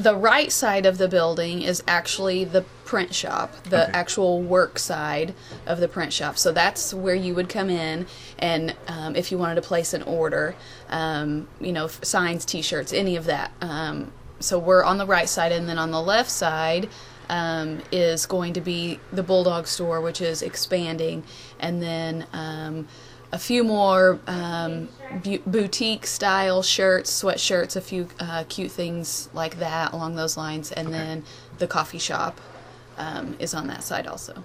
The right side of the building is actually the print shop, the actual work side of the print shop. So that's where you would come in, and if you wanted to place an order, you know, signs, T-shirts, any of that. So we're on the right side, and then on the left side is going to be the Bulldog store, which is expanding, and then a few more boutique style shirts, sweatshirts, a few cute things like that along those lines, and then the coffee shop is on that side also.